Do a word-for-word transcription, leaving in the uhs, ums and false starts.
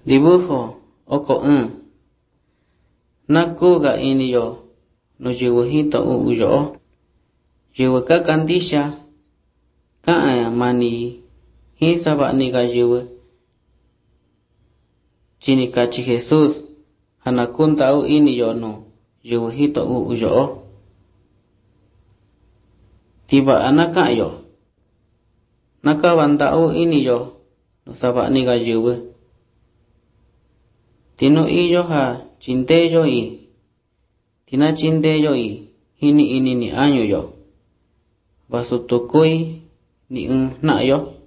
Dibujo oko un. Nakuga iniyo no yuhito uyo. Yuwa ka kandisha ka mani hisaba niga yuwa. Chinikachi Jesús hanakunta u iniyo no yuhito uyo. Tiba anakayo. Nakabanda u iniyo no saba niga yuwa. Tino iyo ha chinteyo i. Tina chinteyo i. Hini ini ni año yo. Basutokoi ni un na yo.